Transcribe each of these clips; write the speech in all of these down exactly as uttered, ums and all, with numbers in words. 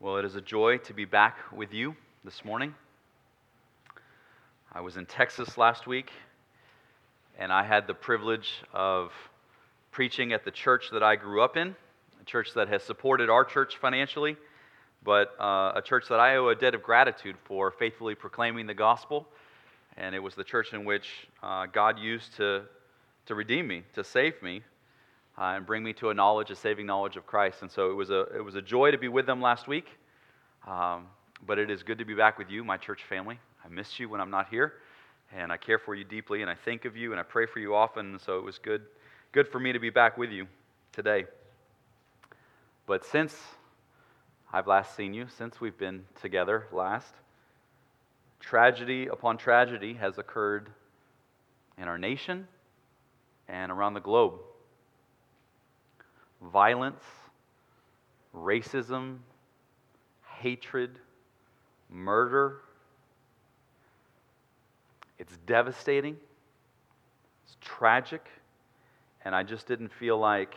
Well, it is a joy to be back with you this morning. I was in Texas last week, and I had the privilege of preaching at the church that I grew up in, a church that has supported our church financially, but uh, a church that I owe a debt of gratitude for faithfully proclaiming the gospel. And it was the church in which uh, God used to, to redeem me, to save me, Uh, and bring me to a knowledge, a saving knowledge of Christ. And so it was a it was a joy to be with them last week. Um, but it is good to be back with you, my church family. I miss you when I'm not here, and I care for you deeply, and I think of you, and I pray for you often. And so it was good, good for me to be back with you today. But since I've last seen you, since we've been together last, tragedy upon tragedy has occurred in our nation and around the globe. Violence, racism, hatred, murder. It's devastating. It's tragic. And I just didn't feel like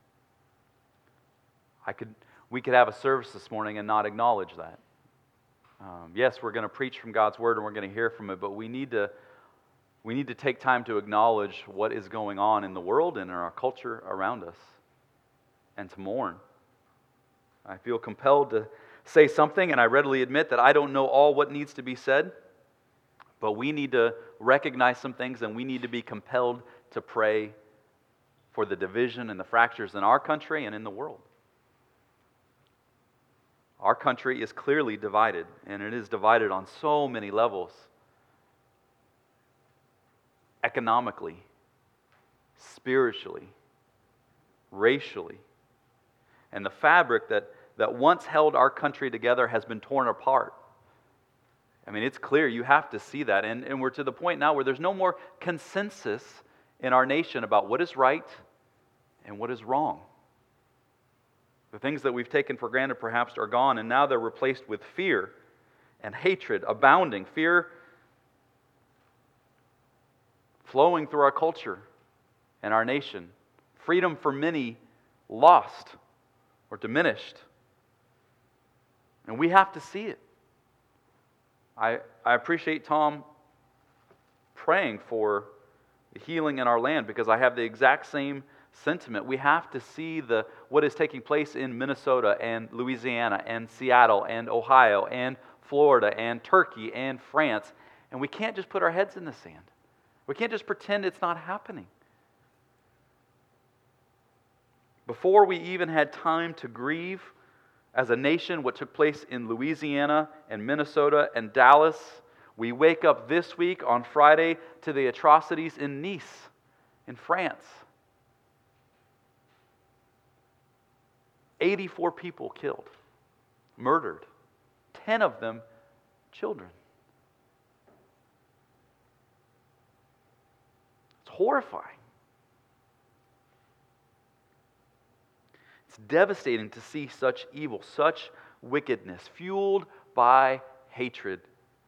I could. we could have a service this morning and not acknowledge that. Um, yes, we're going to preach from God's Word and we're going to hear from it, but we need to we need to take time to acknowledge what is going on in the world and in our culture around us, and to mourn. I feel compelled to say something, and I readily admit that I don't know all what needs to be said, but we need to recognize some things, and we need to be compelled to pray for the division and the fractures in our country and in the world. Our country is clearly divided, and it is divided on so many levels. Economically, spiritually, racially. And the fabric that, that once held our country together has been torn apart. I mean, it's clear. You have to see that. And, and we're to the point now where there's no more consensus in our nation about what is right and what is wrong. The things that we've taken for granted perhaps are gone, and now they're replaced with fear and hatred abounding. Fear flowing through our culture and our nation. Freedom for many lost or diminished. And we have to see it. I, I appreciate Tom praying for the healing in our land, because I have the exact same sentiment. We have to see the what is taking place in Minnesota and Louisiana and Seattle and Ohio and Florida and Turkey and France. And we can't just put our heads in the sand. We can't just pretend it's not happening. Before we even had time to grieve as a nation what took place in Louisiana and Minnesota and Dallas, we wake up this week on Friday to the atrocities in Nice, in France. eighty-four people killed, murdered, ten of them children. It's horrifying. It's devastating to see such evil, such wickedness, fueled by hatred.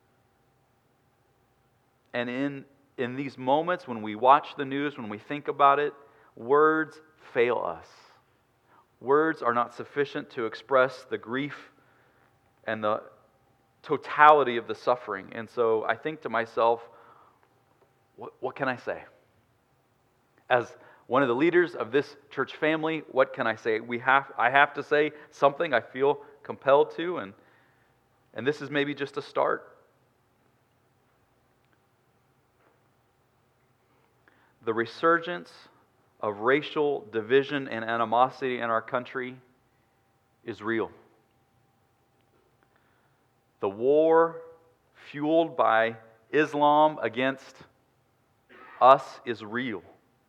And in, in these moments, when we watch the news, when we think about it, words fail us. Words are not sufficient to express the grief and the totality of the suffering. And so I think to myself, what, what can I say? As one of the leaders of this church family, what can I say? We have I have to say something. I feel compelled to, and and this is maybe just a start. The resurgence of racial division and animosity in our country is real. The war fueled by Islam against us is real.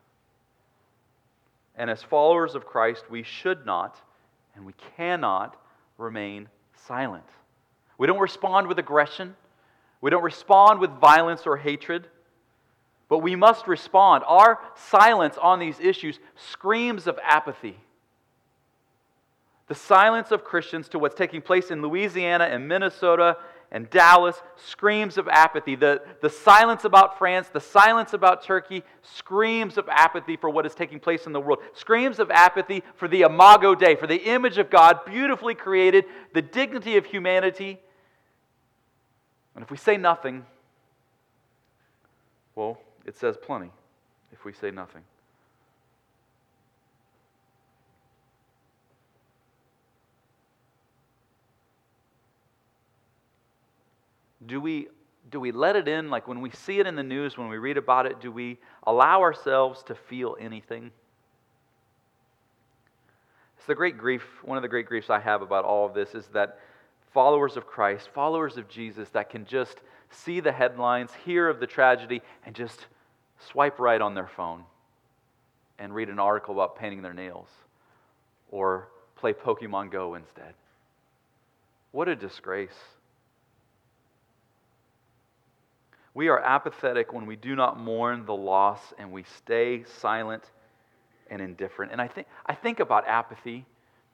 And as followers of Christ, we should not and we cannot remain silent. We don't respond with aggression. We don't respond with violence or hatred. But we must respond. Our silence on these issues screams of apathy. The silence of Christians to what's taking place in Louisiana and Minnesota and Dallas, screams of apathy. The, the silence about France, the silence about Turkey, screams of apathy for what is taking place in the world. Screams of apathy for the Imago Dei, for the image of God, beautifully created, the dignity of humanity. And if we say nothing, well, it says plenty if we say nothing. Do we, do we let it in? Like when we see it in the news, when we read about it, do we allow ourselves to feel anything? It's the great grief, one of the great griefs I have about all of this is that followers of Christ, followers of Jesus that can just see the headlines, hear of the tragedy, and just swipe right on their phone and read an article about painting their nails or play Pokemon Go instead. What a disgrace. We are apathetic when we do not mourn the loss and we stay silent and indifferent. And I think I think about apathy.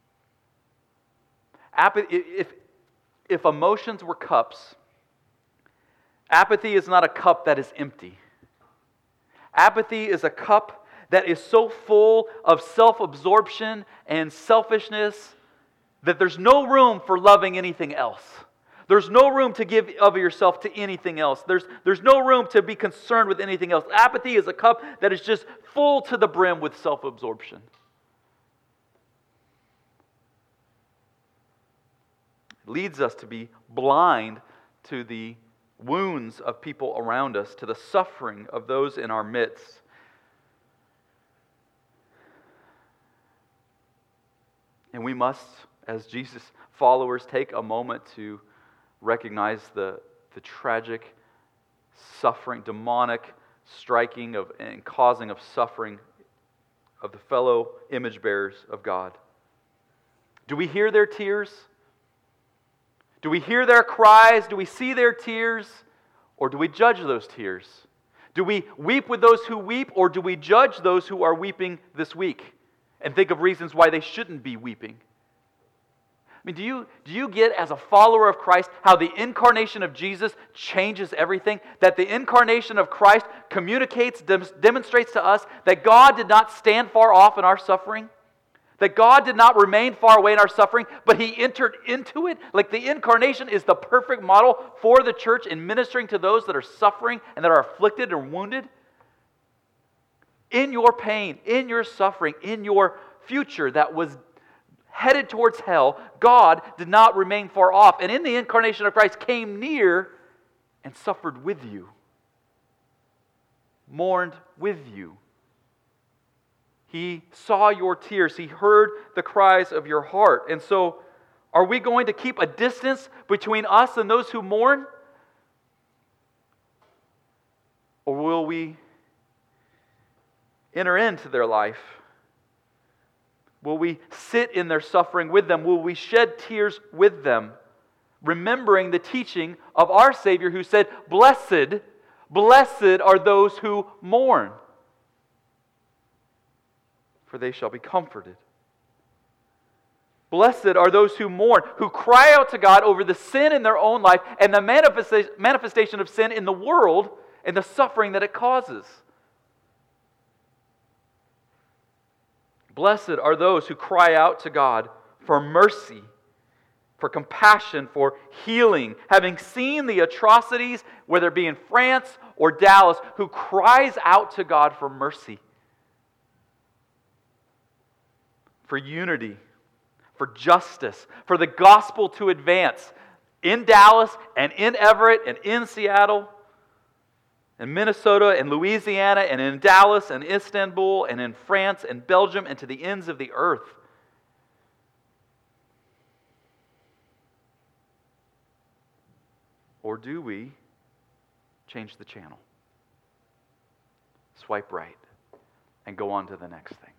Apathy if if emotions were cups, apathy is not a cup that is empty. Apathy is a cup that is so full of self-absorption and selfishness that there's no room for loving anything else. There's no room to give of yourself to anything else. There's, there's no room to be concerned with anything else. Apathy is a cup that is just full to the brim with self-absorption. It leads us to be blind to the wounds of people around us, to the suffering of those in our midst. And we must, as Jesus followers, take a moment to recognize the, the tragic suffering, demonic striking of and causing of suffering of the fellow image bearers of God. Do we hear their tears? Do we hear their cries? Do we see their tears? Or do we judge those tears? Do we weep with those who weep, or do we judge those who are weeping this week and think of reasons why they shouldn't be weeping? I mean, do you, do you get, as a follower of Christ, how the incarnation of Jesus changes everything? That the incarnation of Christ communicates, dem- demonstrates to us that God did not stand far off in our suffering? That God did not remain far away in our suffering, but He entered into it? Like the incarnation is the perfect model for the church in ministering to those that are suffering and that are afflicted or wounded? In your pain, in your suffering, in your future that was headed towards hell, God did not remain far off. And in the incarnation of Christ came near and suffered with you. Mourned with you. He saw your tears. He heard the cries of your heart. And so, are we going to keep a distance between us and those who mourn? Or will we enter into their life? Will we sit in their suffering with them? Will we shed tears with them? Remembering the teaching of our Savior who said, Blessed, blessed are those who mourn, for they shall be comforted. Blessed are those who mourn, who cry out to God over the sin in their own life and the manifestation of sin in the world and the suffering that it causes. Blessed are those who cry out to God for mercy, for compassion, for healing, having seen the atrocities, whether it be in France or Dallas, who cries out to God for mercy, for unity, for justice, for the gospel to advance in Dallas and in Everett and in Seattle, in Minnesota and Louisiana and in Dallas and Istanbul and in France and Belgium and to the ends of the earth. Or do we change the channel, swipe right, and go on to the next thing?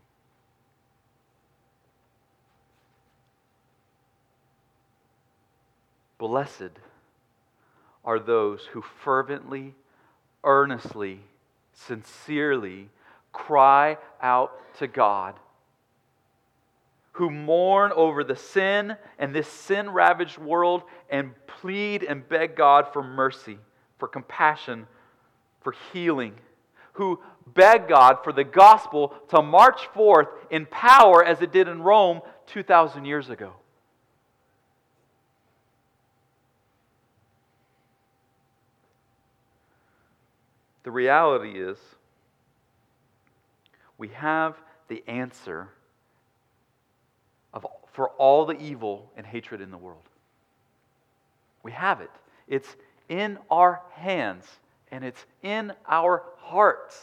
Blessed are those who fervently, earnestly, sincerely cry out to God who mourn over the sin and this sin-ravaged world and plead and beg God for mercy, for compassion, for healing, who beg God for the gospel to march forth in power as it did in Rome two thousand years ago. The reality is, we have the answer of, for all the evil and hatred in the world. We have it. It's in our hands, and it's in our hearts.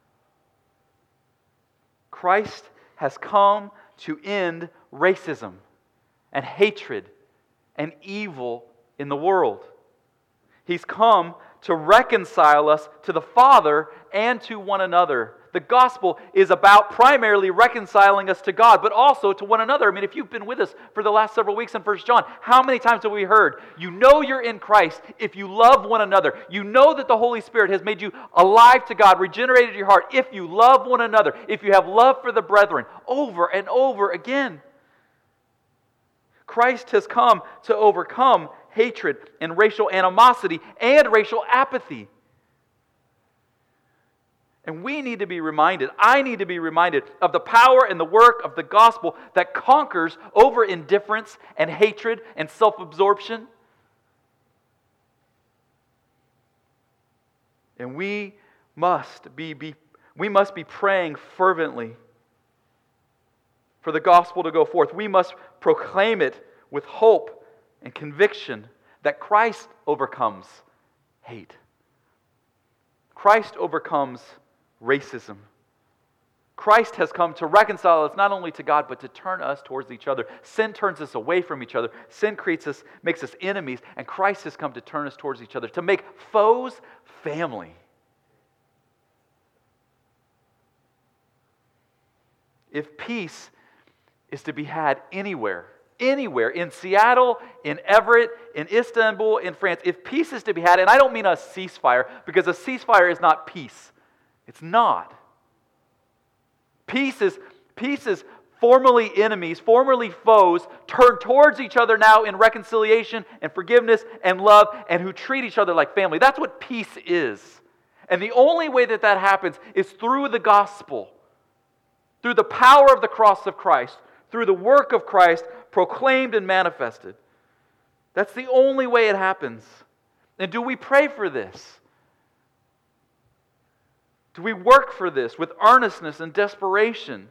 Christ has come to end racism and hatred and evil in the world. He's come to reconcile us to the Father and to one another. The gospel is about primarily reconciling us to God, but also to one another. I mean, if you've been with us for the last several weeks in First John, how many times have we heard, you know you're in Christ if you love one another. You know that the Holy Spirit has made you alive to God, regenerated your heart, if you love one another, if you have love for the brethren, over and over again. Christ has come to overcome hatred and racial animosity and racial apathy. And we need to be reminded, I need to be reminded of the power and the work of the gospel that conquers over indifference and hatred and self-absorption. And we must be, be we must be praying fervently for the gospel to go forth. We must proclaim it with hope and conviction that Christ overcomes hate. Christ overcomes racism. Christ has come to reconcile us not only to God, but to turn us towards each other. Sin turns us away from each other. Sin creates us, makes us enemies, and Christ has come to turn us towards each other, to make foes family. If peace is to be had anywhere, anywhere, in Seattle, in Everett, in Istanbul, in France, if peace is to be had, and I don't mean a ceasefire, because a ceasefire is not peace. It's not. Peace is, peace is formerly enemies, formerly foes, turn towards each other now in reconciliation and forgiveness and love, and who treat each other like family. That's what peace is. And the only way that that happens is through the gospel, through the power of the cross of Christ, through the work of Christ proclaimed and manifested. That's the only way it happens. And do we pray for this? Do we work for this with earnestness and desperation?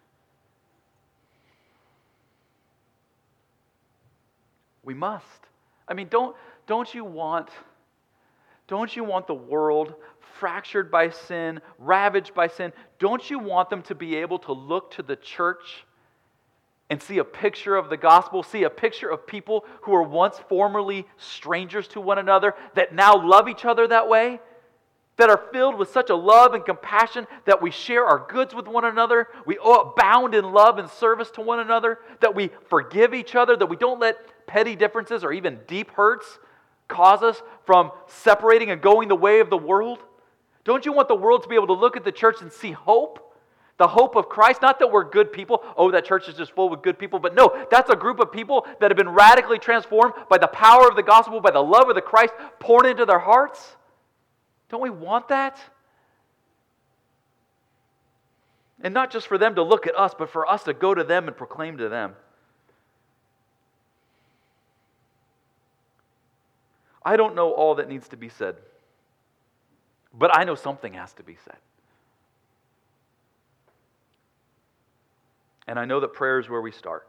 We must. I mean, don't, don't you want, don't you want the world fractured by sin, ravaged by sin? Don't you want them to be able to look to the church and see a picture of the gospel, see a picture of people who were once formerly strangers to one another, that now love each other that way? That are filled with such a love and compassion that we share our goods with one another, we abound in love and service to one another, that we forgive each other, that we don't let petty differences or even deep hurts cause us from separating and going the way of the world? Don't you want the world to be able to look at the church and see hope? The hope of Christ, not that we're good people, oh, that church is just full with good people, but no, that's a group of people that have been radically transformed by the power of the gospel, by the love of the Christ poured into their hearts. Don't we want that? And not just for them to look at us, but for us to go to them and proclaim to them. I don't know all that needs to be said, but I know something has to be said. And I know that prayer is where we start.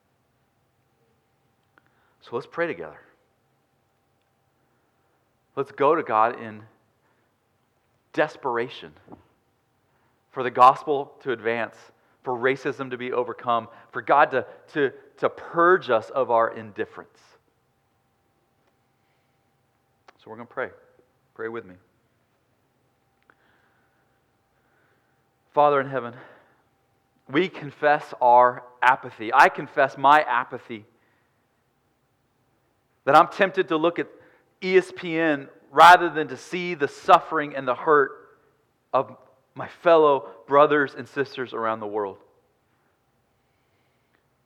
So let's pray together. Let's go to God in desperation for the gospel to advance, for racism to be overcome, for God to, to, to purge us of our indifference. So we're going to pray. Pray with me. Father in heaven, we confess our apathy. I confess my apathy. That I'm tempted to look at E S P N rather than to see the suffering and the hurt of my fellow brothers and sisters around the world.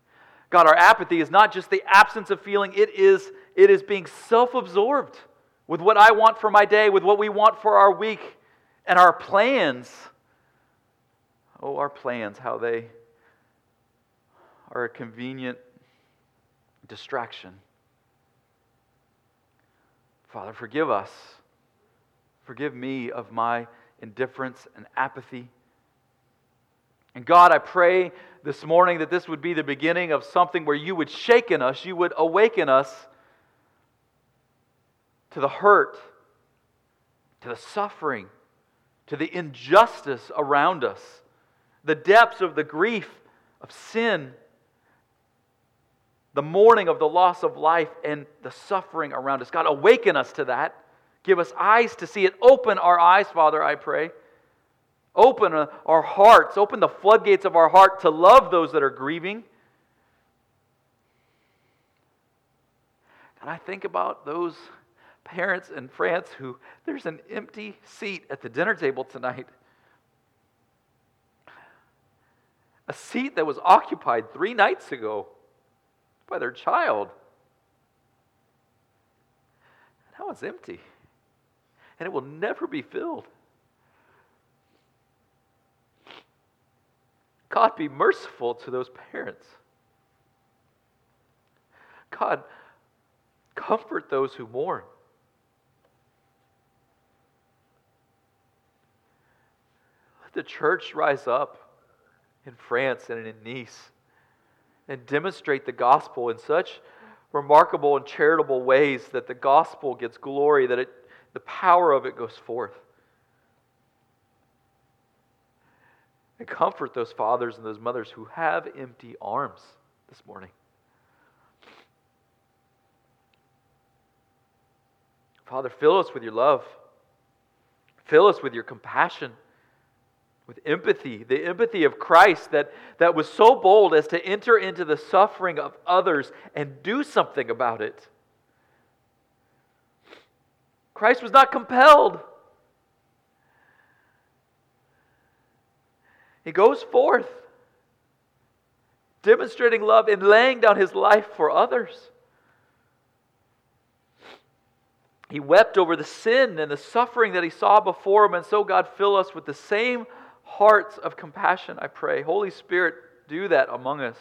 God, our apathy is not just the absence of feeling, it is, it is being self-absorbed with what I want for my day, with what we want for our week, and our plans. Oh, our plans, how they are a convenient distraction. Father, forgive us. Forgive me of my indifference and apathy. And God, I pray this morning that this would be the beginning of something where you would shake in us, you would awaken us to the hurt, to the suffering, to the injustice around us, the depths of the grief of sin, the mourning of the loss of life, and the suffering around us. God, awaken us to that. Give us eyes to see it. Open our eyes, Father, I pray. Open our hearts. Open the floodgates of our heart to love those that are grieving. And I think about those parents in France who, there's an empty seat at the dinner table tonight. A seat that was occupied three nights ago by their child. Now it's empty. And it will never be filled. God, be merciful to those parents. God, comfort those who mourn. Let the church rise up in France and in Nice and demonstrate the gospel in such remarkable and charitable ways that the gospel gets glory, that it, the power of it goes forth. And comfort those fathers and those mothers who have empty arms this morning. Father, fill us with your love. Fill us with your compassion, with empathy, the empathy of Christ that, that was so bold as to enter into the suffering of others and do something about it. Christ was not compelled. He goes forth, demonstrating love and laying down His life for others. He wept over the sin and the suffering that He saw before Him, and so God, fill us with the same hearts of compassion, I pray. Holy Spirit, do that among us.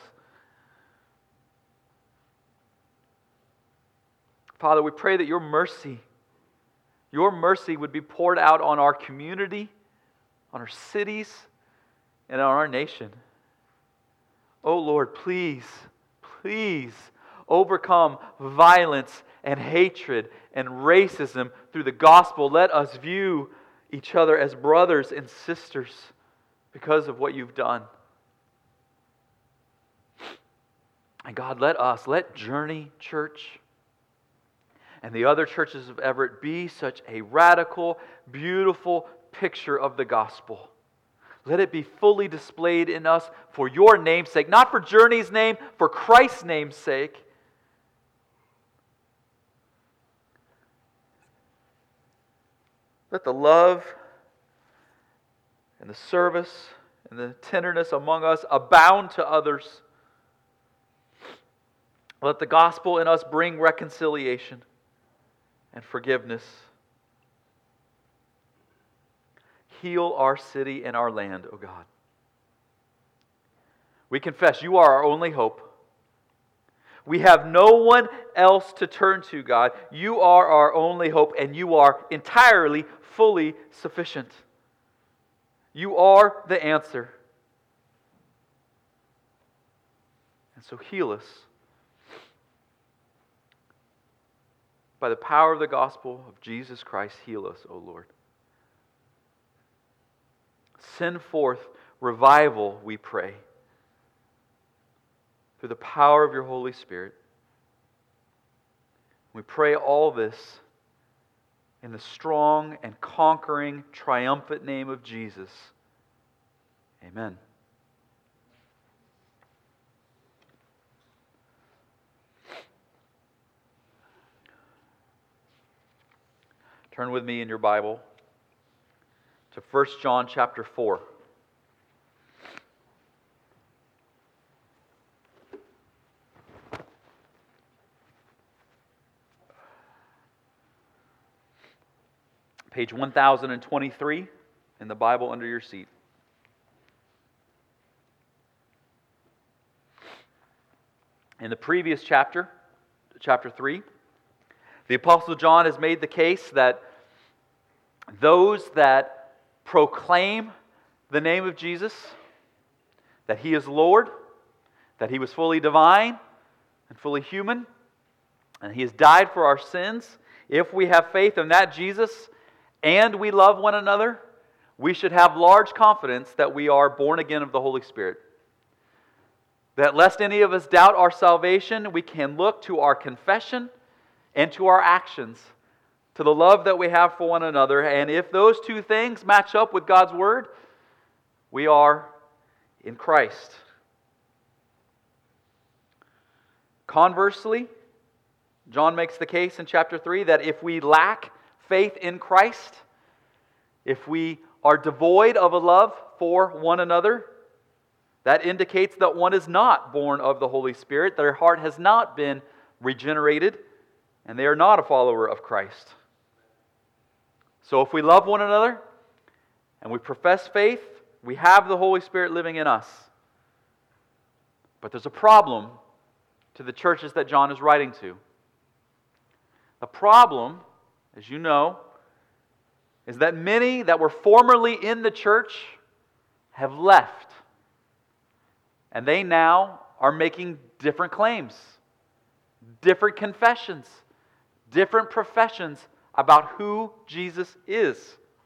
Father, we pray that your mercy, your mercy would be poured out on our community, on our cities, and on our nation. Oh Lord, please, please overcome violence and hatred and racism through the gospel. Let us view each other as brothers and sisters because of what you've done. And God, let us, let Journey Church and the other churches of Everett be such a radical, beautiful picture of the gospel. Let it be fully displayed in us for your name's sake, not for Journey's name, for Christ's name's sake. Let the love and the service and the tenderness among us abound to others. Let the gospel in us bring reconciliation and forgiveness. Heal our city and our land, O God. We confess you are our only hope. We have no one else to turn to, God. You are our only hope, and you are entirely, fully sufficient. You are the answer. And so heal us. By the power of the gospel of Jesus Christ, heal us, O Lord. Send forth revival, we pray, through the power of your Holy Spirit. We pray all this in the strong and conquering, triumphant name of Jesus. Amen. Turn with me in your Bible to First John chapter four. page one thousand twenty-three in the Bible under your seat. In the previous chapter, chapter three, the Apostle John has made the case that those that proclaim the name of Jesus, that He is Lord, that He was fully divine and fully human, and He has died for our sins. If we have faith in that Jesus and we love one another, we should have large confidence that we are born again of the Holy Spirit. That lest any of us doubt our salvation, we can look to our confession and to our actions, to the love that we have for one another. And if those two things match up with God's Word, we are in Christ. Conversely, John makes the case in chapter three that if we lack faith in Christ, if we are devoid of a love for one another, that indicates that one is not born of the Holy Spirit, their heart has not been regenerated, and they are not a follower of Christ. So if we love one another and we profess faith, we have the Holy Spirit living in us. But there's a problem to the churches that John is writing to. The problem, as you know, is that many that were formerly in the church have left. And they now are making different claims, different confessions, different professions about who Jesus is.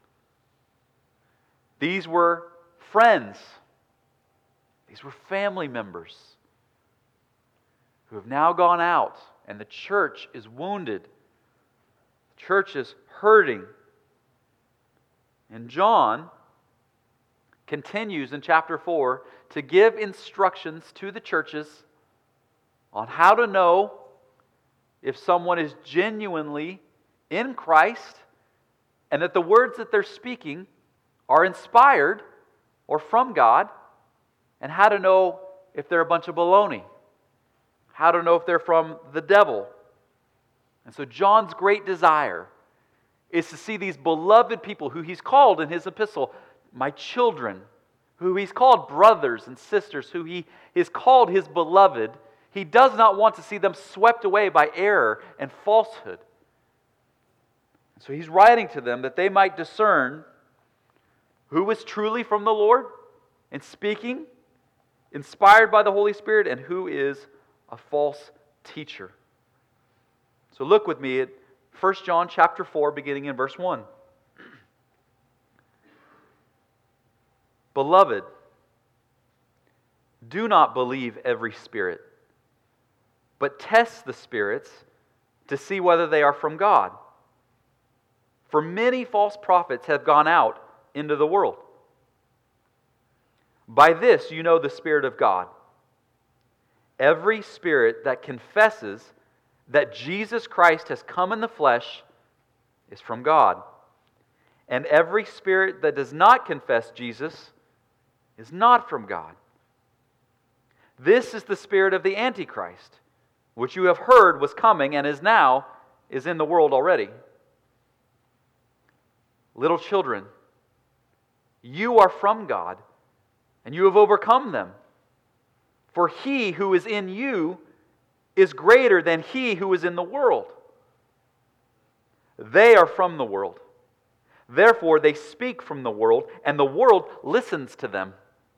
These were friends. These were family members who have now gone out, and the church is wounded. The church is hurting. And John continues in chapter four to give instructions to the churches on how to know if someone is genuinely in Christ and that the words that they're speaking are inspired or from God, and how to know if they're a bunch of baloney, how to know if they're from the devil. And so John's great desire is to see these beloved people who he's called in his epistle, my children, who he's called brothers and sisters, who he is called his beloved. He does not want to see them swept away by error and falsehood. So he's writing to them that they might discern who is truly from the Lord and speaking, inspired by the Holy Spirit, and who is a false teacher. So look with me at First John chapter four, beginning in verse one. Beloved, do not believe every spirit, but test the spirits to see whether they are from God. For many false prophets have gone out into the world. By this you know the Spirit of God. Every spirit that confesses that Jesus Christ has come in the flesh is from God. And every spirit that does not confess Jesus is not from God. This is the spirit of the Antichrist, which you have heard was coming and is now is in the world already. Little children, you are from God, and you have overcome them. For he who is in you is greater than he who is in the world. They are from the world. Therefore they speak from the world, and the world listens to them.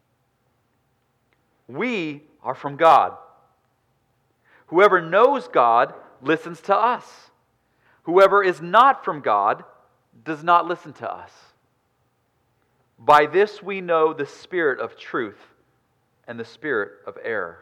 We are from God. Whoever knows God listens to us. Whoever is not from God does not listen to us. By this we know the spirit of truth and the spirit of error.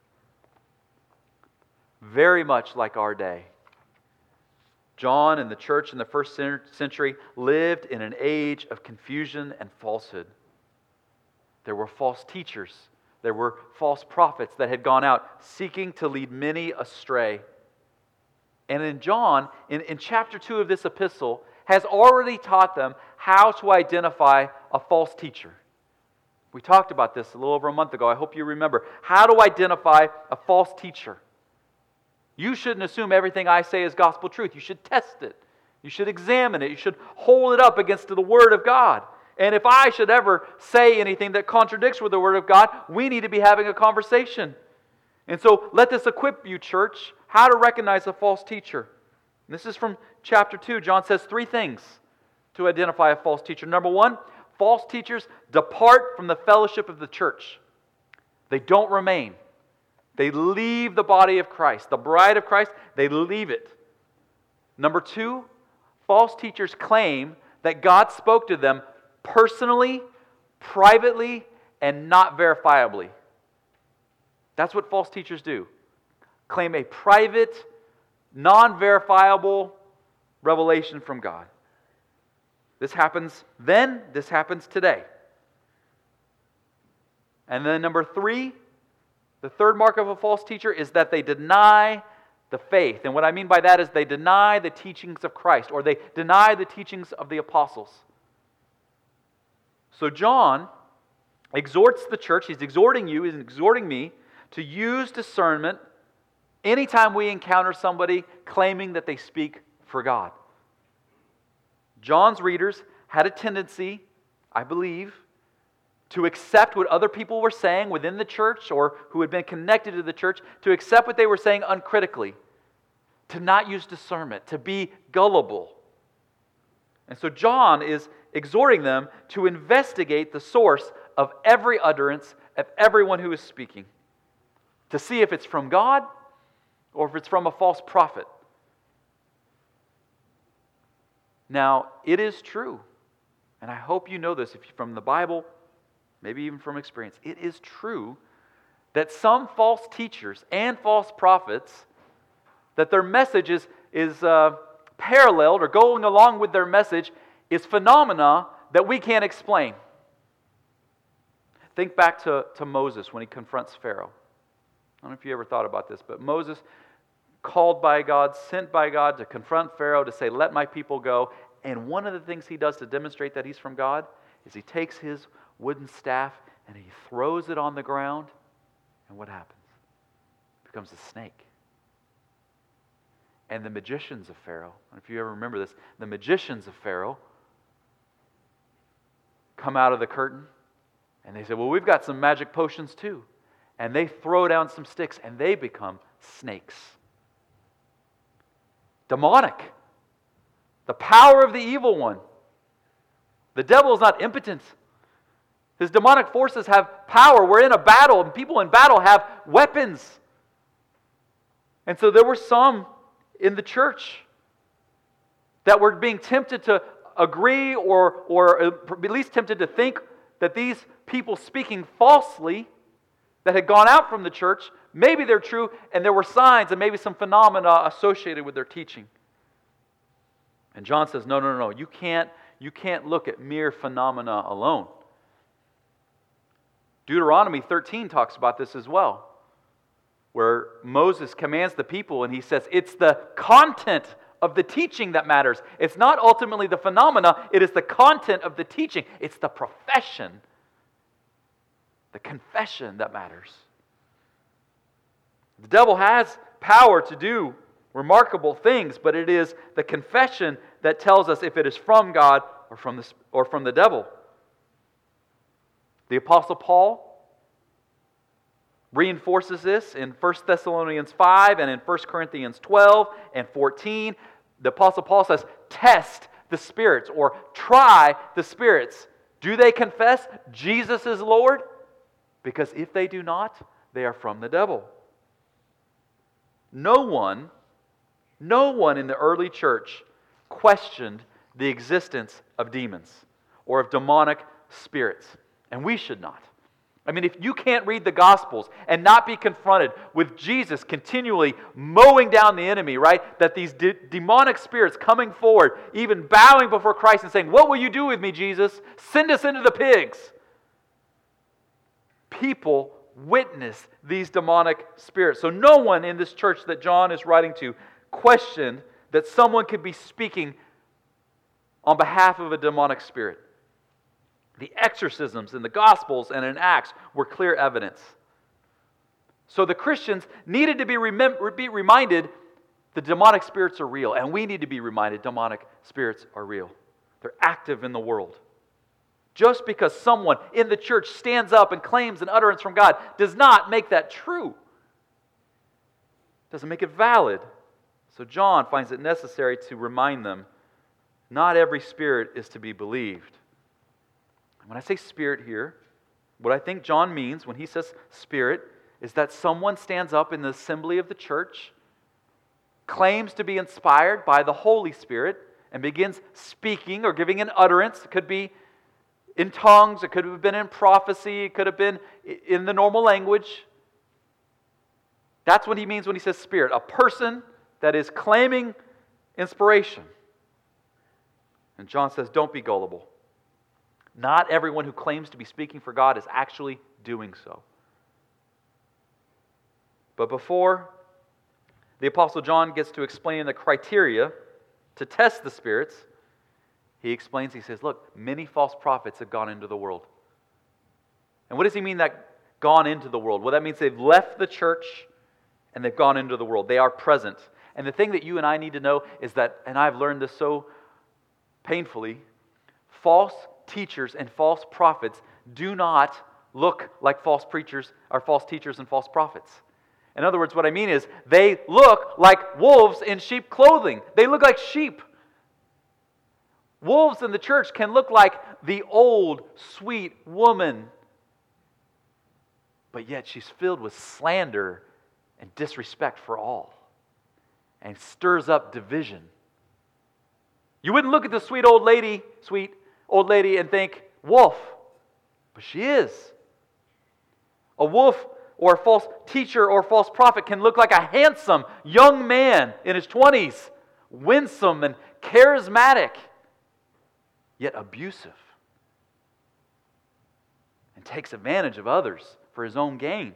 Very much like our day, John and the church in the first century lived in an age of confusion and falsehood. There were false teachers. There were false prophets that had gone out seeking to lead many astray. And in John, in, in chapter two of this epistle, has already taught them how to identify a false teacher. We talked about this a little over a month ago. I hope you remember. How to identify a false teacher. You shouldn't assume everything I say is gospel truth. You should test it. You should examine it. You should hold it up against the Word of God. And if I should ever say anything that contradicts with the Word of God, we need to be having a conversation. And so let this equip you, church, how to recognize a false teacher. And this is from chapter two. John says three things to identify a false teacher. Number one, false teachers depart from the fellowship of the church. They don't remain. They leave the body of Christ. The bride of Christ, they leave it. Number two, false teachers claim that God spoke to them personally, privately, and not verifiably. That's what false teachers do. Claim a private, non-verifiable revelation from God. This happens then, this happens today. And then number three, the third mark of a false teacher is that they deny the faith. And what I mean by that is they deny the teachings of Christ, or they deny the teachings of the apostles. So John exhorts the church, he's exhorting you, he's exhorting me to use discernment anytime we encounter somebody claiming that they speak for God. John's readers had a tendency, I believe, to accept what other people were saying within the church or who had been connected to the church, to accept what they were saying uncritically, to not use discernment, to be gullible. And so John is exhorting them to investigate the source of every utterance of everyone who is speaking, to see if it's from God or if it's from a false prophet. Now, it is true, and I hope you know this if from the Bible, maybe even from experience, it is true that some false teachers and false prophets, that their message is, is uh, paralleled or going along with their message is phenomena that we can't explain. Think back to, to Moses when he confronts Pharaoh. I don't know if you ever thought about this, but Moses, called by God, sent by God to confront Pharaoh to say, let my people go. And one of the things he does to demonstrate that he's from God is he takes his wooden staff and he throws it on the ground. And what happens? It becomes a snake. And the magicians of Pharaoh, I don't know if you ever remember this, the magicians of Pharaoh come out of the curtain and they say, well, we've got some magic potions too. And they throw down some sticks and they become snakes. Demonic. The power of the evil one. The devil is not impotent. His demonic forces have power. We're in a battle, and people in battle have weapons. And so there were some in the church that were being tempted to agree or, or at least tempted to think that these people speaking falsely that had gone out from the church, maybe they're true, and there were signs and maybe some phenomena associated with their teaching. And John says, no, no, no, you can't, you can't look at mere phenomena alone. Deuteronomy thirteen talks about this as well, where Moses commands the people and he says, it's the content of the teaching that matters. It's not ultimately the phenomena, it is the content of the teaching. It's the profession, the confession that matters. The devil has power to do remarkable things, but it is the confession that tells us if it is from God or from the, or from the devil. The Apostle Paul reinforces this in First Thessalonians five and in First Corinthians twelve and fourteen. The Apostle Paul says, test the spirits or try the spirits. Do they confess Jesus is Lord? Because if they do not, they are from the devil. No one, no one in the early church questioned the existence of demons or of demonic spirits. And we should not. I mean, if you can't read the Gospels and not be confronted with Jesus continually mowing down the enemy, right? That these de- demonic spirits coming forward, even bowing before Christ and saying, what will you do with me, Jesus? Send us into the pigs. People witness these demonic spirits. So no one in this church that John is writing to questioned that someone could be speaking on behalf of a demonic spirit. The exorcisms in the Gospels and in Acts were clear evidence. So the Christians needed to be, remem- be reminded The demonic spirits are real, and we need to be reminded demonic spirits are real. They're active in the world. Just because someone in the church stands up and claims an utterance from God does not make that true. Doesn't make it valid. So John finds it necessary to remind them, not every spirit is to be believed. When I say spirit here, what I think John means when he says spirit is that someone stands up in the assembly of the church, claims to be inspired by the Holy Spirit, and begins speaking or giving an utterance. It could be in tongues, it could have been in prophecy, it could have been in the normal language. That's what he means when he says spirit. A person that is claiming inspiration. And John says, don't be gullible. Not everyone who claims to be speaking for God is actually doing so. But before the Apostle John gets to explain the criteria to test the spirits, he explains, he says, look, many false prophets have gone into the world. And what does he mean that gone into the world? Well, that means they've left the church and they've gone into the world. They are present. And the thing that you and I need to know is that, and I've learned this so painfully, false teachers and false prophets do not look like false preachers or false teachers and false prophets. In other words, what I mean is they look like wolves in sheep clothing. They look like sheep. Wolves in the church can look like the old, sweet woman, but yet she's filled with slander and disrespect for all and stirs up division. You wouldn't look at the sweet old lady, sweet old lady and think, wolf, but she is. A wolf or a false teacher or false prophet can look like a handsome young man in his twenties, winsome and charismatic, yet abusive, and takes advantage of others for his own gain.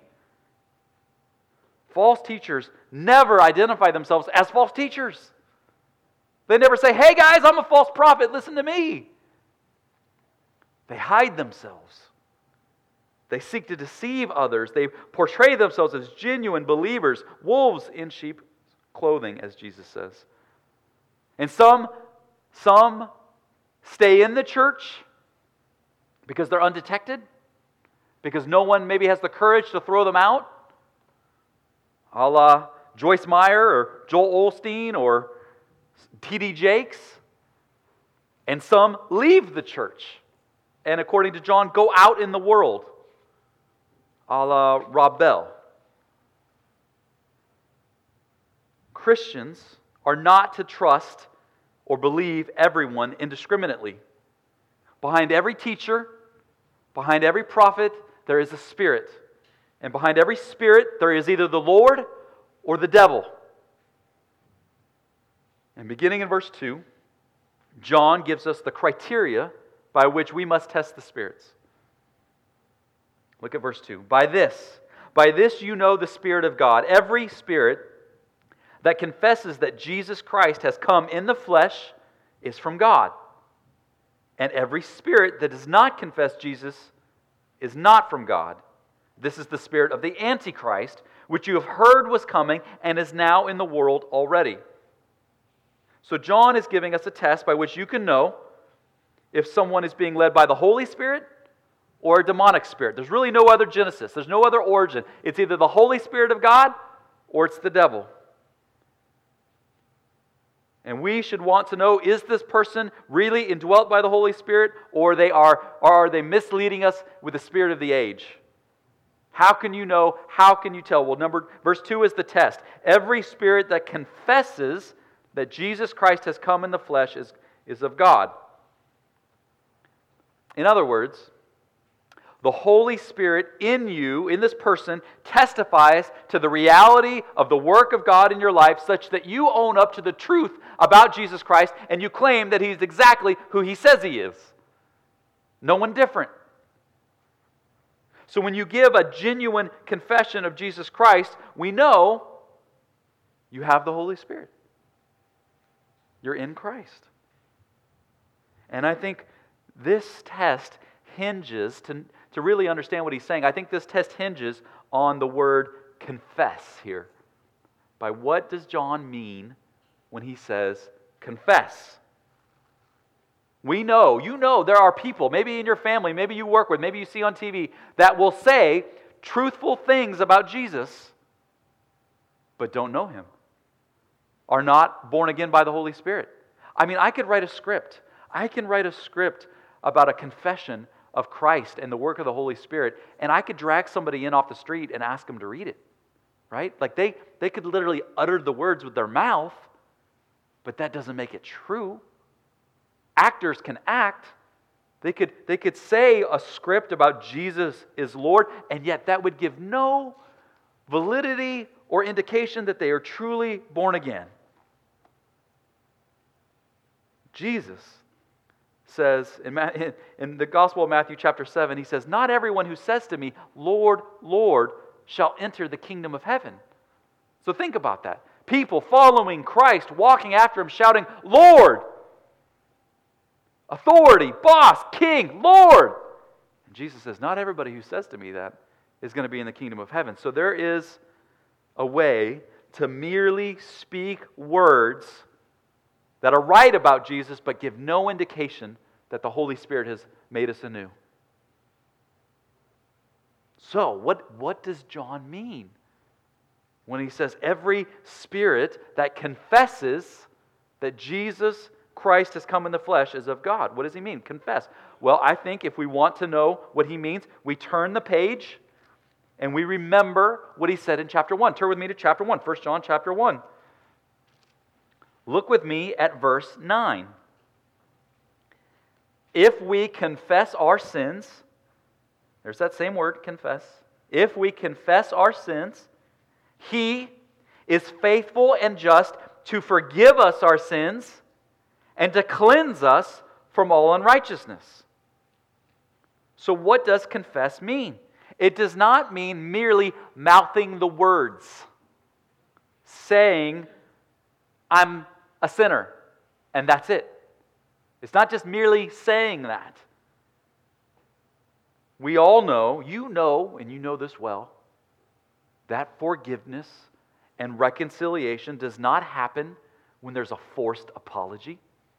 False teachers never identify themselves as false teachers. They never say, hey guys, I'm a false prophet, listen to me. They hide themselves. They seek to deceive others. They portray themselves as genuine believers, wolves in sheep clothing, as Jesus says. And some, some stay in the church because they're undetected, because no one maybe has the courage to throw them out, a la Joyce Meyer or Joel Osteen or T D Jakes. And some leave the church and, according to John, go out in the world, a la Rob Bell. Christians are not to trust or believe everyone indiscriminately. Behind every teacher, behind every prophet, there is a spirit. And behind every spirit, there is either the Lord or the devil. And beginning in verse two, John gives us the criteria by which we must test the spirits. Look at verse two. By this, by this you know the Spirit of God. Every spirit that confesses that Jesus Christ has come in the flesh is from God. And every spirit that does not confess Jesus is not from God. This is the spirit of the Antichrist, which you have heard was coming and is now in the world already. So John is giving us a test by which you can know if someone is being led by the Holy Spirit or a demonic spirit. There's really no other genesis. There's no other origin. It's either the Holy Spirit of God or it's the devil. And we should want to know, is this person really indwelt by the Holy Spirit, or they are, or are they misleading us with the spirit of the age? How can you know? How can you tell? Well, number verse two is the test. Every spirit that confesses that Jesus Christ has come in the flesh is, is of God. In other words, the Holy Spirit in you, in this person, testifies to the reality of the work of God in your life such that you own up to the truth about Jesus Christ and you claim that He's exactly who He says He is. No one different. So when you give a genuine confession of Jesus Christ, we know you have the Holy Spirit. You're in Christ. And I think this test hinges, to, to really understand what he's saying, I think this test hinges on the word confess here. by what does John mean when he says confess. We know, you know, there are people, maybe in your family, maybe you work with, maybe you see on T V, that will say truthful things about Jesus, but don't know Him, are not born again by the Holy Spirit. I mean, I could write a script. I can write a script about a confession of Christ and the work of the Holy Spirit, and I could drag somebody in off the street and ask them to read it, right? Like they, they could literally utter the words with their mouth, but that doesn't make it true. Actors can act. They could, they could say a script about Jesus is Lord, and yet that would give no validity or indication that they are truly born again. Jesus says, in, in the Gospel of Matthew chapter seven, He says, "Not everyone who says to me, 'Lord, Lord,' shall enter the kingdom of heaven." So think about that. People following Christ, walking after Him, shouting, "Lord!" Authority, boss, king, Lord. And Jesus says, not everybody who says to me that is going to be in the kingdom of heaven. So there is a way to merely speak words that are right about Jesus, but give no indication that the Holy Spirit has made us anew. So, what, what does John mean when he says every spirit that confesses that Jesus Christ has come in the flesh is of God? What does he mean? Confess. Well, I think if we want to know what he means, we turn the page and we remember what he said in chapter one. Turn with me to chapter one, First John chapter one. Look with me at verse nine. If we confess our sins, there's that same word, confess. If we confess our sins, He is faithful and just to forgive us our sins and to cleanse us from all unrighteousness. So what does confess mean? It does not mean merely mouthing the words, saying, I'm a sinner, and that's it. It's not just merely saying that. We all know, you know, and you know this well, that forgiveness and reconciliation does not happen when there's a forced apology.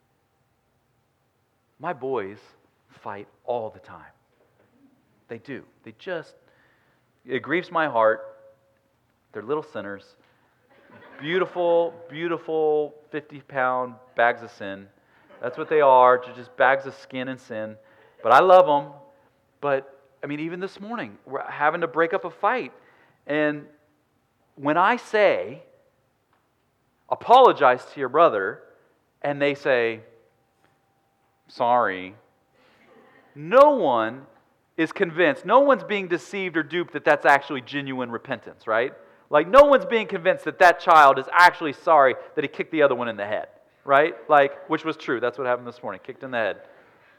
My boys fight all the time. They do. They just, it grieves my heart. They're little sinners. Beautiful, beautiful fifty-pound bags of sin. That's what they are, just bags of skin and sin. But I love them. But, I mean, even this morning, we're having to break up a fight. And when I say, apologize to your brother, and they say, sorry, no one is convinced, no one's being deceived or duped that that's actually genuine repentance, right? Like, no one's being convinced that that child is actually sorry that he kicked the other one in the head, right? Like, which was true. That's what happened this morning, kicked in the head.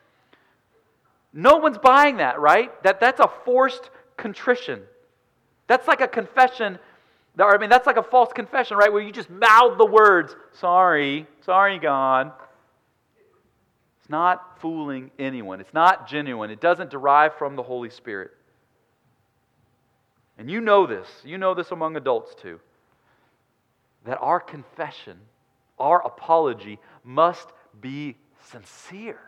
No one's buying that, right? That that's a forced contrition. That's like a confession, that, I mean, that's like a false confession, right? Where you just mouth the words, sorry, sorry, God. It's not fooling anyone. It's not genuine. It doesn't derive from the Holy Spirit. And you know this. You know this among adults too. That our confession, our apology must be sincere.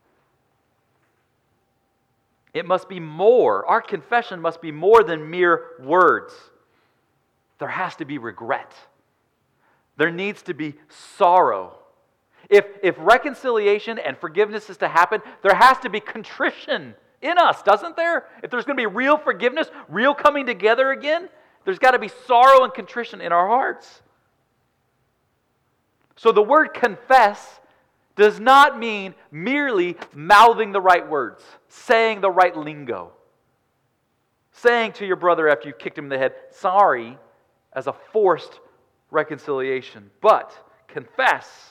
It must be more. Our confession must be more than mere words. There has to be regret. There needs to be sorrow. If, if reconciliation and forgiveness is to happen, there has to be contrition in us, doesn't there? If there's going to be real forgiveness, real coming together again, there's got to be sorrow and contrition in our hearts. So the word confess does not mean merely mouthing the right words, saying the right lingo, saying to your brother after you've kicked him in the head, sorry, as a forced reconciliation. But confess.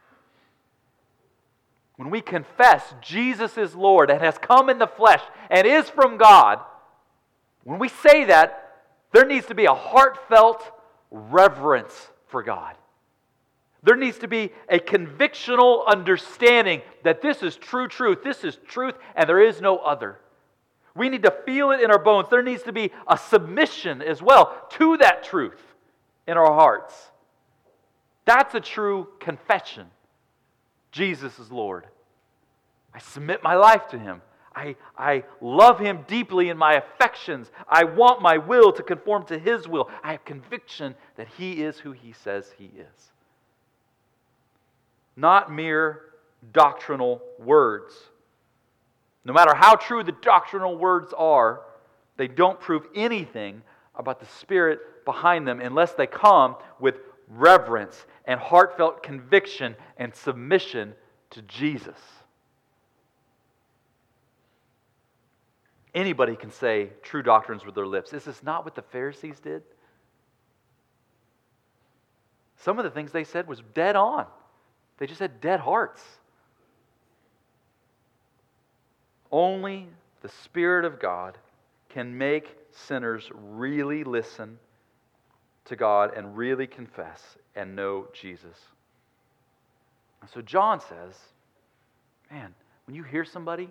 When we confess Jesus is Lord and has come in the flesh and is from God, when we say that, there needs to be a heartfelt reverence for God. There needs to be a convictional understanding that this is true truth, this is truth, and there is no other. We need to feel it in our bones. There needs to be a submission as well to that truth. in our hearts. That's a true confession. Jesus is Lord. I submit my life to Him. I, I love Him deeply in my affections. I want my will to conform to His will. I have conviction that He is who He says He is. Not mere doctrinal words. No matter how true the doctrinal words are, they don't prove anything about the Spirit behind them unless they come with reverence and heartfelt conviction and submission to Jesus. Anybody can say true doctrines with their lips. Is this not what the Pharisees did? Some of the things they said was dead on. They just had dead hearts. Only the Spirit of God can make sinners really listen to God and really confess and know Jesus. And so John says, man, when you hear somebody,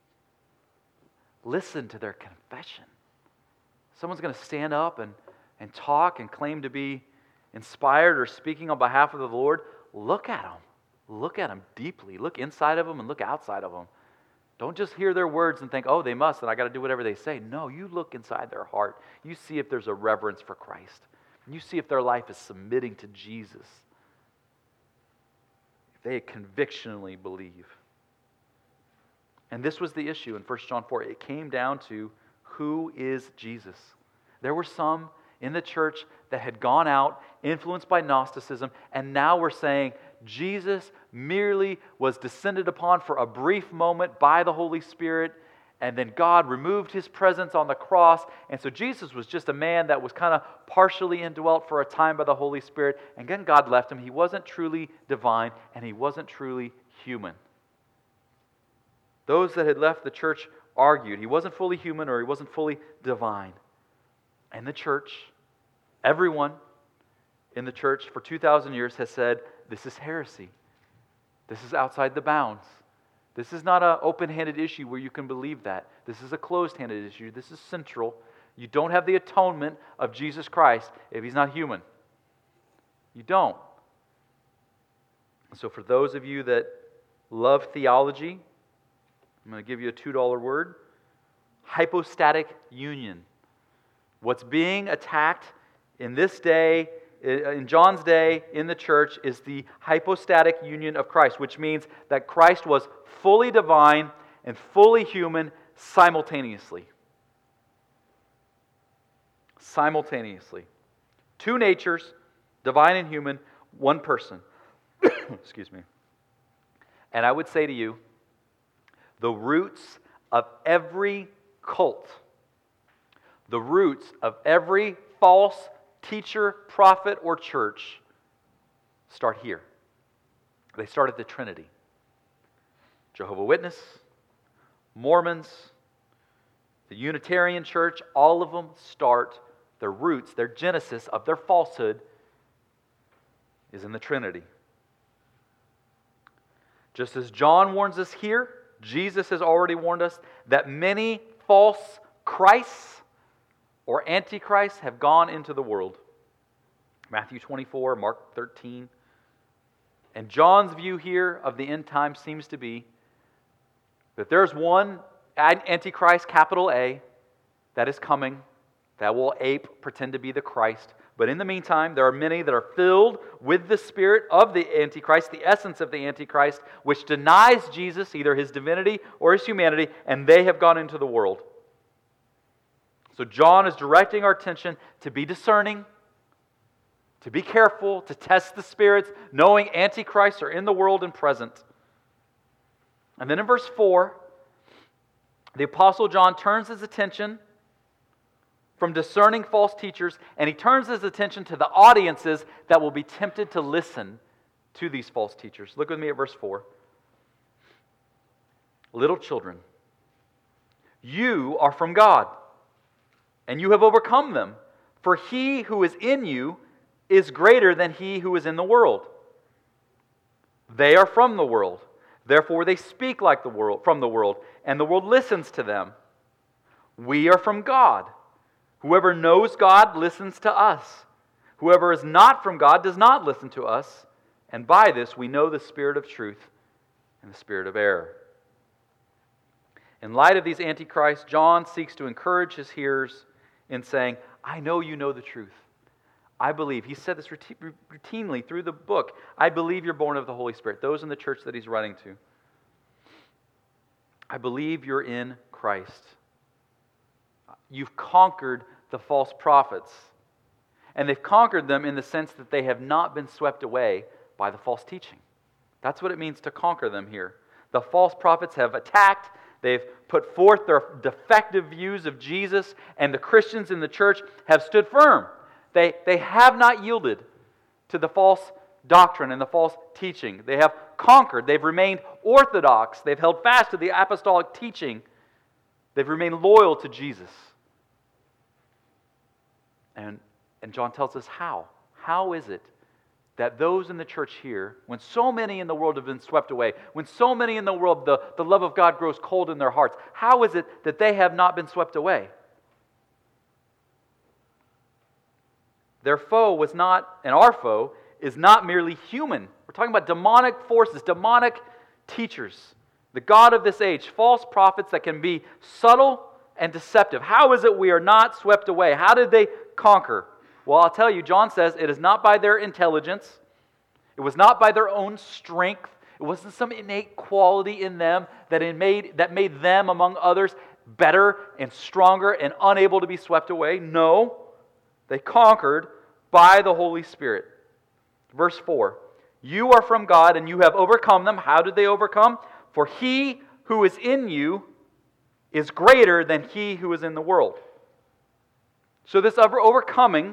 listen to their confession. Someone's going to stand up and, and talk and claim to be inspired or speaking on behalf of the Lord. Look at them. Look at them deeply. Look inside of them and look outside of them. Don't just hear their words and think, oh, they must, and I got to do whatever they say. No, you look inside their heart. You see if there's a reverence for Christ. You see if their life is submitting to Jesus. If they convictionally believe. And this was the issue in First John four. It came down to, who is Jesus? There were some in the church that had gone out, influenced by Gnosticism, and now we're saying Jesus merely was descended upon for a brief moment by the Holy Spirit, and then God removed His presence on the cross, and so Jesus was just a man that was kind of partially indwelt for a time by the Holy Spirit, and then God left Him. He wasn't truly divine, and He wasn't truly human. Those that had left the church argued He wasn't fully human or He wasn't fully divine. And the church, everyone in the church for two thousand years has said, this is heresy. This is outside the bounds. This is not an open-handed issue where you can believe that. This is a closed-handed issue. This is central. You don't have the atonement of Jesus Christ if He's not human. You don't. So for those of you that love theology, I'm going to give you a two dollar word. Hypostatic union. What's being attacked in this day, in John's day, in the church, is the hypostatic union of Christ, which means that Christ was fully divine and fully human simultaneously. Simultaneously. Two natures, divine and human, one person. Excuse me. And I would say to you, the roots of every cult, the roots of every false teacher, prophet, or church start here. They start at the Trinity. Jehovah's Witness, Mormons, the Unitarian Church, all of them start, their roots, their genesis of their falsehood is in the Trinity. Just as John warns us here, Jesus has already warned us that many false Christs or antichrists have gone into the world. Matthew twenty-four, Mark thirteen. And John's view here of the end time seems to be that there's one antichrist, capital A, that is coming, that will ape, pretend to be the Christ. But in the meantime, there are many that are filled with the spirit of the Antichrist, the essence of the Antichrist, which denies Jesus, either His divinity or His humanity, and they have gone into the world. So John is directing our attention to be discerning, to be careful, to test the spirits, knowing Antichrists are in the world and present. And then in verse four, the Apostle John turns his attention from discerning false teachers, and he turns his attention to the audiences that will be tempted to listen to these false teachers. Look with me at verse four. Little children, you are from God, and you have overcome them, for He who is in you is greater than he who is in the world. They are from the world, therefore they speak like the world, from the world, and the world listens to them. We are from God. Whoever knows God listens to us. Whoever is not from God does not listen to us, and by this we know the spirit of truth and the spirit of error. In light of these antichrists, John seeks to encourage his hearers in saying, I know you know the truth. I believe. He said this routinely through the book. I believe you're born of the Holy Spirit. Those in the church that he's writing to. I believe you're in Christ. You've conquered the false prophets. And they've conquered them in the sense that they have not been swept away by the false teaching. That's what it means to conquer them here. The false prophets have attacked. They've put forth their defective views of Jesus, and the Christians in the church have stood firm. They, they have not yielded to the false doctrine and the false teaching. They have conquered. They've remained orthodox. They've held fast to the apostolic teaching. They've remained loyal to Jesus. And, and John tells us how. How is it that those in the church here, when so many in the world have been swept away, when so many in the world, the, the love of God grows cold in their hearts, how is it that they have not been swept away? Their foe was not, and our foe, is not merely human. We're talking about demonic forces, demonic teachers. The God of this age, false prophets that can be subtle and deceptive. How is it we are not swept away? How did they conquer? Well, I'll tell you, John says it is not by their intelligence. It was not by their own strength. It wasn't some innate quality in them that it made, that made them, among others, better and stronger and unable to be swept away. No, they conquered by the Holy Spirit. Verse four, you are from God and you have overcome them. How did they overcome? For he who is in you is greater than he who is in the world. So this overcoming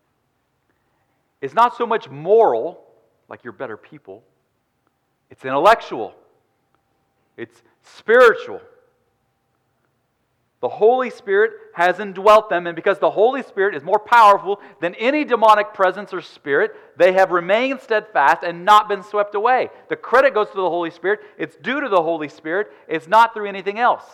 is not so much moral, like you're better people. It's intellectual. It's spiritual. The Holy Spirit has indwelt them, and because the Holy Spirit is more powerful than any demonic presence or spirit, they have remained steadfast and not been swept away. The credit goes to the Holy Spirit. It's due to the Holy Spirit. It's not through anything else.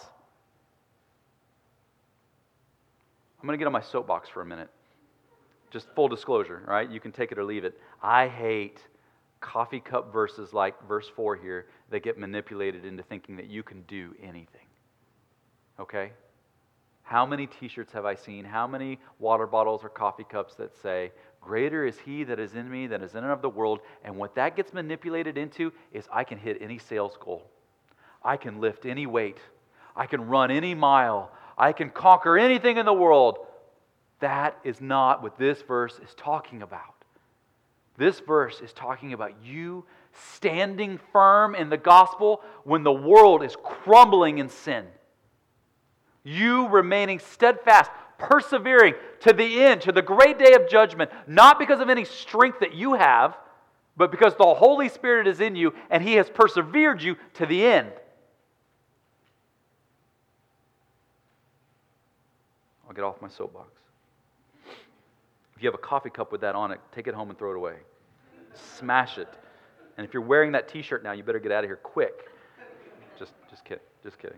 I'm going to get on my soapbox for a minute. Just full disclosure, right? You can take it or leave it. I hate coffee cup verses like verse four here that get manipulated into thinking that you can do anything. Okay? How many t-shirts have I seen? How many water bottles or coffee cups that say, greater is he that is in me than is in of the world? And what that gets manipulated into is I can hit any sales goal. I can lift any weight. I can run any mile. I can conquer anything in the world. That is not what this verse is talking about. This verse is talking about you standing firm in the gospel when the world is crumbling in sin. You remaining steadfast, persevering to the end, to the great day of judgment, not because of any strength that you have, but because the Holy Spirit is in you and He has persevered you to the end. I'll get off my soapbox. If you have a coffee cup with that on it, take it home and throw it away. Smash it. And if you're wearing that t-shirt now, you better get out of here quick. Just, just kidding. Just kidding.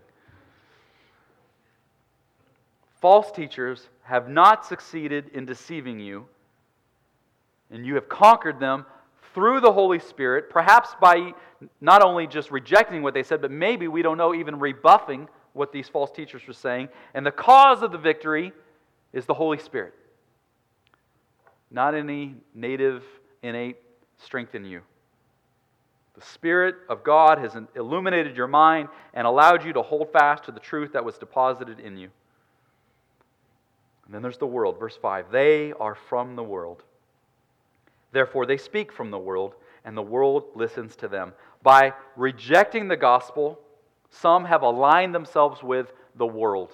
False teachers have not succeeded in deceiving you, and you have conquered them through the Holy Spirit, perhaps by not only just rejecting what they said, but maybe, we don't know, even rebuffing what these false teachers were saying. And the cause of the victory is the Holy Spirit. Not any native, innate strength in you. The Spirit of God has illuminated your mind and allowed you to hold fast to the truth that was deposited in you. And then there's the world, verse five. They are from the world. Therefore they speak from the world, and the world listens to them. By rejecting the gospel, some have aligned themselves with the world.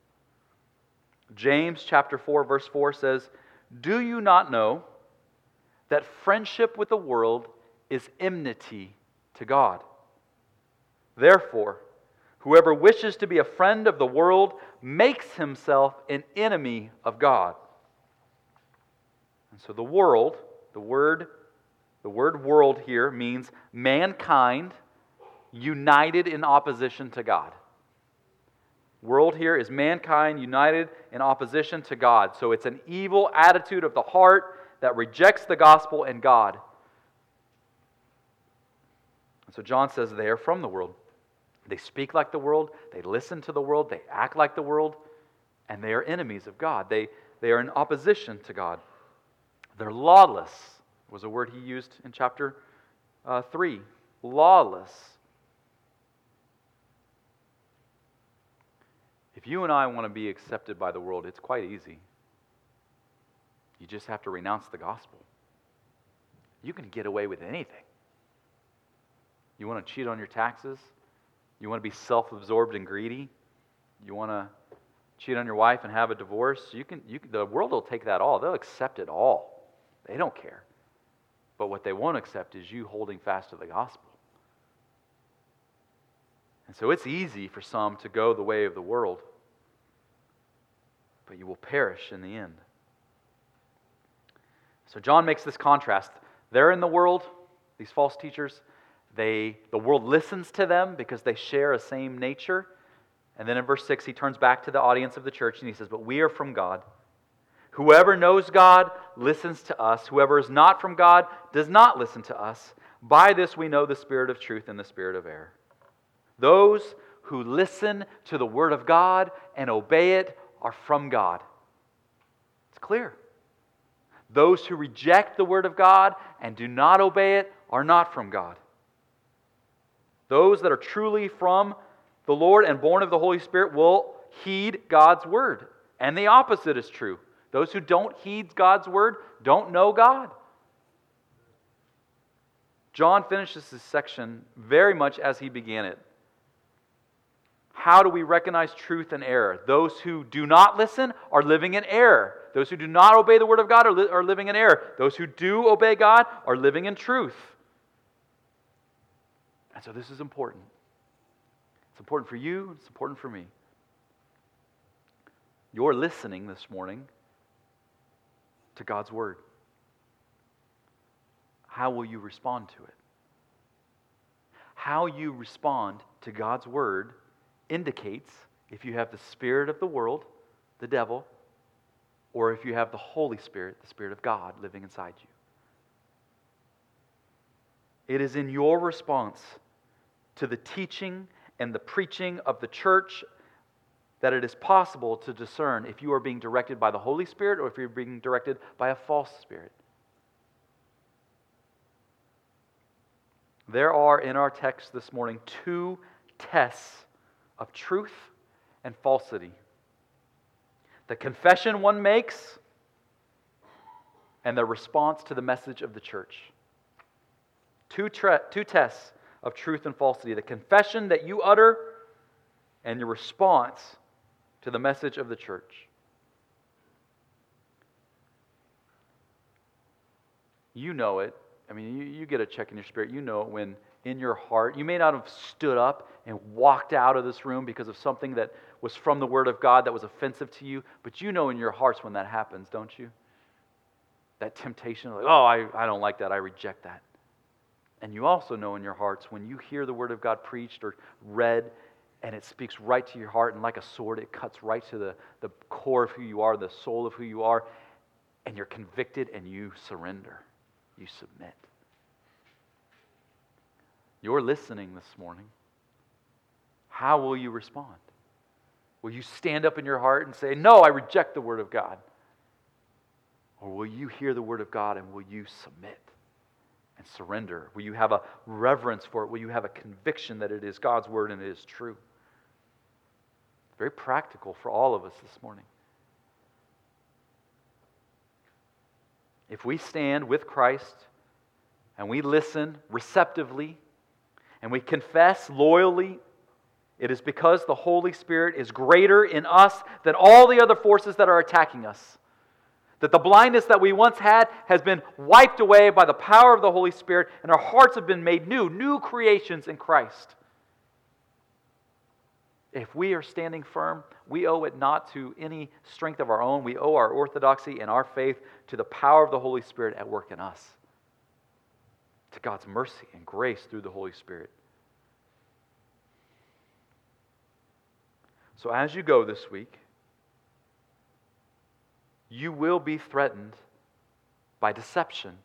James chapter four, verse four says, do you not know that friendship with the world is enmity to God? Therefore, whoever wishes to be a friend of the world makes himself an enemy of God. And so the world, the word, the word world here means mankind united in opposition to God. World here is mankind united in opposition to God. So it's an evil attitude of the heart that rejects the gospel and God. And so John says they are from the world. They speak like the world, they listen to the world, they act like the world, and they are enemies of God. They, they are in opposition to God. They're lawless, was a word he used in chapter uh, three. Lawless. If you and I want to be accepted by the world, it's quite easy. You just have to renounce the gospel. You can get away with anything. You want to cheat on your taxes? You want to be self-absorbed and greedy? You want to cheat on your wife and have a divorce? You can. You can, the world will take that all. They'll accept it all. They don't care. But what they won't accept is you holding fast to the gospel. And so it's easy for some to go the way of the world, but you will perish in the end. So John makes this contrast. They're in the world, these false teachers. They, the world listens to them because they share a same nature. And then in verse six, he turns back to the audience of the church and he says, "But we are from God. Whoever knows God listens to us. Whoever is not from God does not listen to us. By this we know the spirit of truth and the spirit of error." Those who listen to the word of God and obey it are from God. It's clear. Those who reject the word of God and do not obey it are not from God. Those that are truly from the Lord and born of the Holy Spirit will heed God's word. And the opposite is true. Those who don't heed God's word don't know God. John finishes this section very much as he began it. How do we recognize truth and error? Those who do not listen are living in error. Those who do not obey the word of God are, li- are living in error. Those who do obey God are living in truth. And so this is important. It's important for you. It's important for me. You're listening this morning to God's word. How will you respond to it? How you respond to God's word indicates if you have the spirit of the world, the devil, or if you have the Holy Spirit, the Spirit of God, living inside you. It is in your response to the teaching and the preaching of the church that it is possible to discern if you are being directed by the Holy Spirit or if you're being directed by a false spirit. There are in our text this morning two tests of truth and falsity. The confession one makes and the response to the message of the church. Two, tre- two tests of truth and falsity. The confession that you utter and your response to the message of the church. You know it. I mean, you, you get a check in your spirit. You know it when in your heart, you may not have stood up and walked out of this room because of something that was from the Word of God that was offensive to you, but you know in your hearts when that happens, don't you? That temptation, like, oh, I, I don't like that, I reject that. And you also know in your hearts when you hear the Word of God preached or read and it speaks right to your heart and like a sword, it cuts right to the, the core of who you are, the soul of who you are, and you're convicted and you surrender. You submit. You're listening this morning. How will you respond? Will you stand up in your heart and say, no, I reject the Word of God? Or will you hear the Word of God and will you submit and surrender? Will you have a reverence for it? Will you have a conviction that it is God's Word and it is true? Very practical for all of us this morning. If we stand with Christ and we listen receptively and we confess loyally, it is because the Holy Spirit is greater in us than all the other forces that are attacking us. That the blindness that we once had has been wiped away by the power of the Holy Spirit, and our hearts have been made new, new creations in Christ. If we are standing firm, we owe it not to any strength of our own. We owe our orthodoxy and our faith to the power of the Holy Spirit at work in us. To God's mercy and grace through the Holy Spirit. So as you go this week, you will be threatened by deception.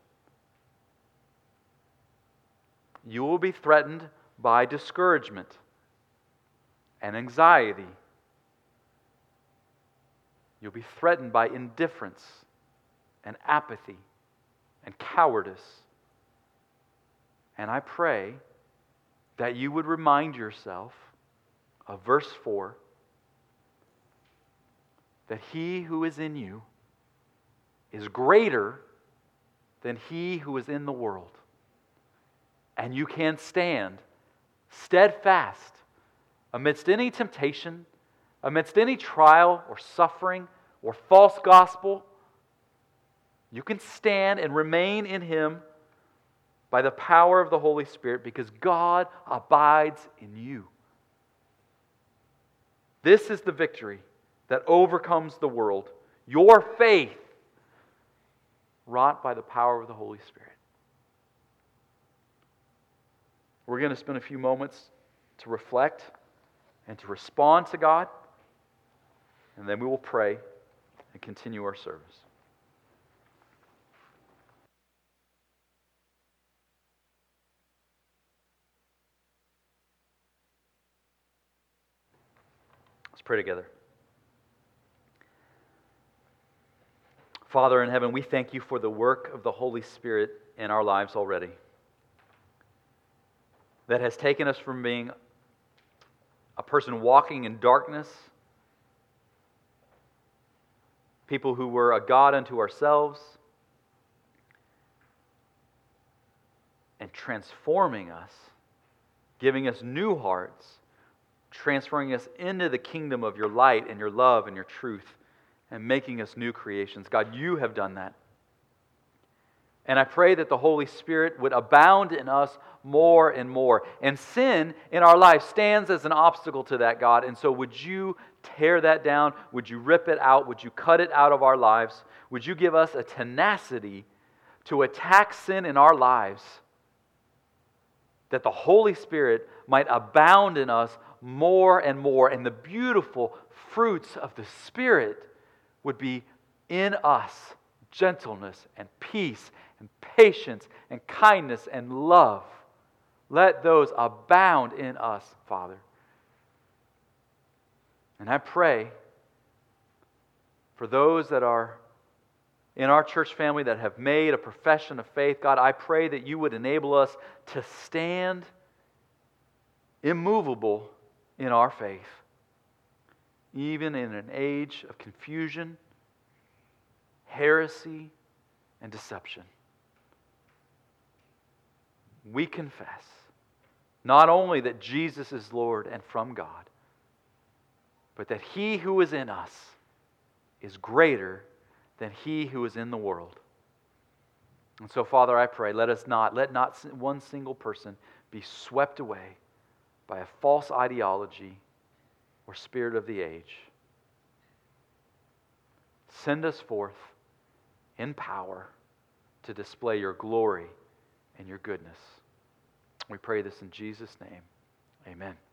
You will be threatened by discouragement and anxiety. You'll be threatened by indifference and apathy and cowardice. And I pray that you would remind yourself of verse four, that he who is in you is greater than he who is in the world. And you can stand steadfast amidst any temptation, amidst any trial or suffering or false gospel. You can stand and remain in Him by the power of the Holy Spirit because God abides in you. This is the victory that overcomes the world. Your faith, wrought by the power of the Holy Spirit. We're going to spend a few moments to reflect and to respond to God, and then we will pray and continue our service. Let's pray together. Father in heaven, we thank you for the work of the Holy Spirit in our lives already, that has taken us from being a person walking in darkness, people who were a God unto ourselves, and transforming us, giving us new hearts, transferring us into the kingdom of your light and your love and your truth, and making us new creations. God, you have done that. And I pray that the Holy Spirit would abound in us more and more. And sin in our life stands as an obstacle to that, God. And so would you tear that down? Would you rip it out? Would you cut it out of our lives? Would you give us a tenacity to attack sin in our lives, that the Holy Spirit might abound in us more and more, and the beautiful fruits of the Spirit would be in us: gentleness and peace and patience and kindness and love. Let those abound in us, Father. And I pray for those that are in our church family that have made a profession of faith, God, I pray that you would enable us to stand immovable in our faith, even in an age of confusion, heresy, and deception. We confess not only that Jesus is Lord and from God, but that He who is in us is greater than he who is in the world. And so, Father, I pray, let us not, let not one single person be swept away by a false ideology or spirit of the age. Send us forth in power to display your glory and your goodness. We pray this in Jesus' name. Amen.